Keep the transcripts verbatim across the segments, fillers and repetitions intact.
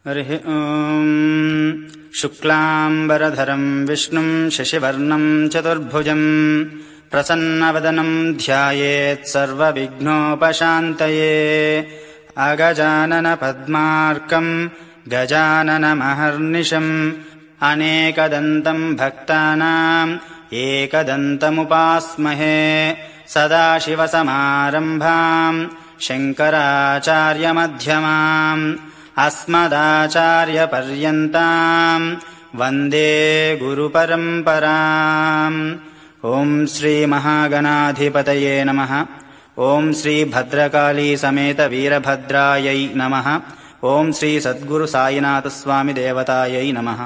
हरिः ओम् शुक्लाम्बरधरम् विष्णुम् शशिवर्णम् चतुर्भुजम् प्रसन्नवदनम् ध्यायेत् सर्वविघ्नोपशान्तये अगजाननपद्मार्कम् गजाननमहर्निशम् अनेकदन्तम् भक्तानाम् एकदन्तमुपास्महे सदाशिवसमारम्भाम् शङ्कराचार्यमध्यमाम् अस्मदाचार्यपर्यन्ताम् वन्दे गुरुपरम्पराम्। ॐ श्रीमहागणाधिपतये नमः। ॐ श्रीभद्रकाली समेत वीरभद्रायै नमः। ఓం శ్రీ సద్గురు సాయినాథ స్వామి దేవతాయై నమః.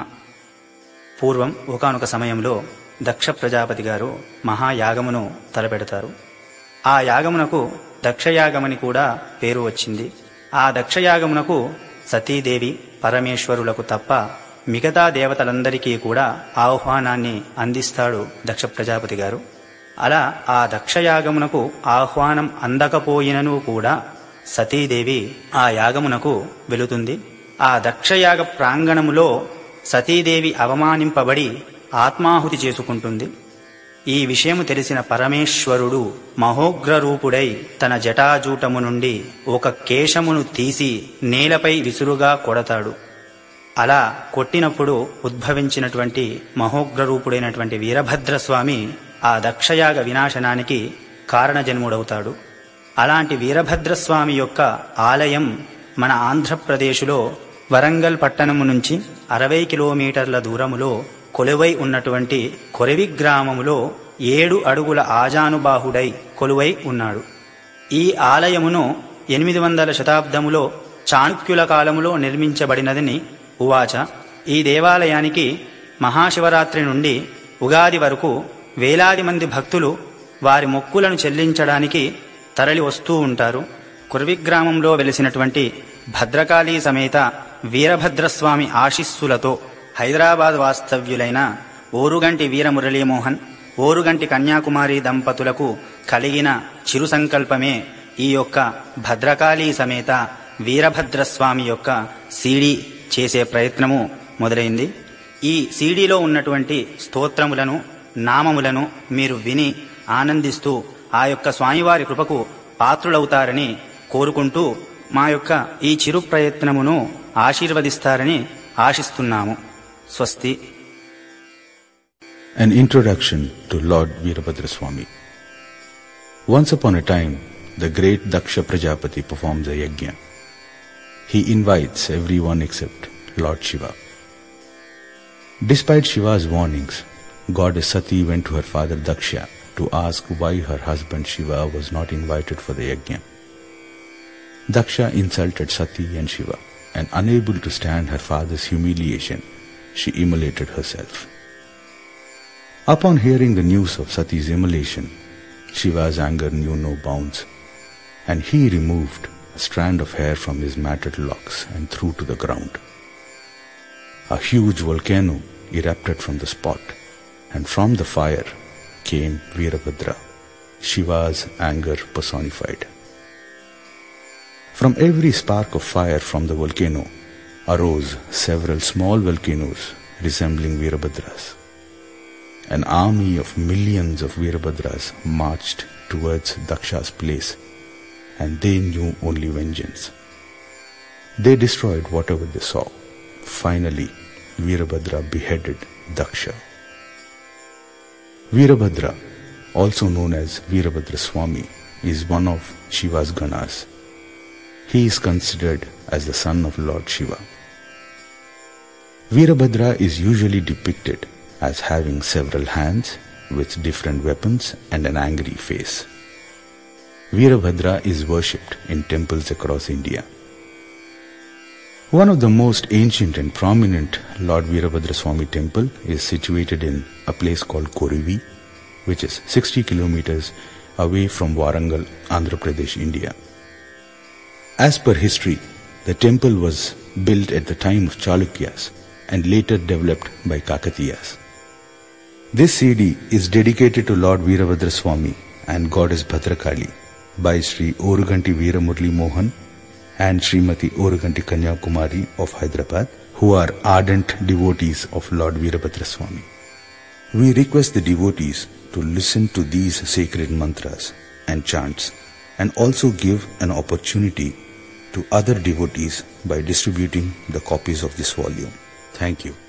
పూర్వం ఒకానొక సమయంలో దక్ష ప్రజాపతి గారు మహాయాగమును తలపెడతారు. ఆ యాగమునకు దక్షయాగమని కూడా పేరు వచ్చింది. ఆ దక్షయాగమునకు సతీదేవి పరమేశ్వరులకు తప్ప మిగతా దేవతలందరికీ కూడా ఆహ్వానాన్ని అందిస్తాడు దక్ష ప్రజాపతి గారు. అలా ఆ దక్షయాగమునకు ఆహ్వానం అందకపోయినను కూడా సతీదేవి ఆ యాగమునకు వెళుతుంది. ఆ దక్షయాగ ప్రాంగణములో సతీదేవి అవమానింపబడి ఆత్మాహుతి చేసుకుంటుంది. ఈ విషయము తెలిసిన పరమేశ్వరుడు మహోగ్రరూపుడై తన జటాజూటము నుండి ఒక కేశమును తీసి నేలపై విసురుగా కొడతాడు. అలా కొట్టినప్పుడు ఉద్భవించినటువంటి మహోగ్రరూపుడైనటువంటి వీరభద్రస్వామి ఆ దక్షయాగ వినాశనానికి కారణజన్ముడవుతాడు. అలాంటి వీరభద్రస్వామి యొక్క ఆలయం మన ఆంధ్రప్రదేశ్లో వరంగల్ పట్టణము నుంచి అరవై కిలోమీటర్ల దూరములో కొలువై ఉన్నటువంటి కొరవి గ్రామములో ఏడు అడుగుల ఆజానుబాహుడై కొలువై ఉన్నాడు. ఈ ఆలయమును ఎనిమిది వందల శతాబ్దములో చాణుక్యుల కాలములో నిర్మించబడినదని ఉవాచ. ఈ దేవాలయానికి మహాశివరాత్రి నుండి ఉగాది వరకు వేలాది మంది భక్తులు వారి మొక్కులను చెల్లించడానికి తరలి వస్తూ ఉంటారు. కుర్వి గ్రామంలో వెలిసినటువంటి భద్రకాళీ సమేత వీరభద్రస్వామి ఆశీస్సులతో హైదరాబాద్ వాస్తవ్యులైన ఓరుగంటి వీరమురళీమోహన్, ఓరుగంటి కన్యాకుమారి దంపతులకు కలిగిన చిరు సంకల్పమే ఈ యొక్క భద్రకాళీ సమేత వీరభద్రస్వామి యొక్క సీడీ చేసే ప్రయత్నము మొదలైంది. ఈ సీడీలో ఉన్నటువంటి స్తోత్రములను, నామములను మీరు విని ఆనందిస్తూ ఆ యొక్క స్వామివారి కృపకు పాత్రులవుతారని కోరుకుంటూ మా యొక్క ఈ చిరు ప్రయత్నమును ఆశీర్వదిస్తారని ఆశిస్తున్నాము. స్వస్తి. An introduction to Lord Veerabhadra Swami. Once upon a time, the great Daksha Prajapati performs a yajna. He invites everyone except Lord Shiva. Despite Shiva's warnings, Goddess Sati went to her father Daksha to ask why her husband Shiva was not invited for the yajna. Daksha insulted Sati and Shiva, and unable to stand her father's humiliation, she immolated herself. Upon hearing the news of Sati's immolation, Shiva's anger knew no bounds, and he removed a strand of hair from his matted locks and threw to the ground. A huge volcano erupted from the spot, and from the fire came Veerabhadra, Shiva's anger personified. From every spark of fire from the volcano arose several small volcanoes resembling Veerabhadras. An army of millions of Veerabhadras marched towards Daksha's place, and they knew only vengeance. They destroyed whatever they saw. Finally, Veerabhadra beheaded Daksha. Veerabhadra, also known as Veerabhadra Swami, is one of Shiva's Ganas. He is considered as the son of Lord Shiva. Veerabhadra is usually depicted as having several hands with different weapons and an angry face. Veerabhadra is worshipped in temples across India. One of the most ancient and prominent Lord Veerabhadra Swami temple is situated in a place called Korivi, which is sixty kilometers away from Warangal, Andhra Pradesh, India. As per history, the temple was built at the time of Chalukyas and later developed by Kakatiyas. This C D is dedicated to Lord Veerabhadra Swami and Goddess Bhadrakali by Sri Oruganti Veeramurali Mohan and Srimati Oruganti Kanyakumari of Hyderabad, who are ardent devotees of Lord Veerbhadra Swami. We request the devotees to listen to these sacred mantras and chants and also give an opportunity to other devotees by distributing the copies of this volume. Thank you.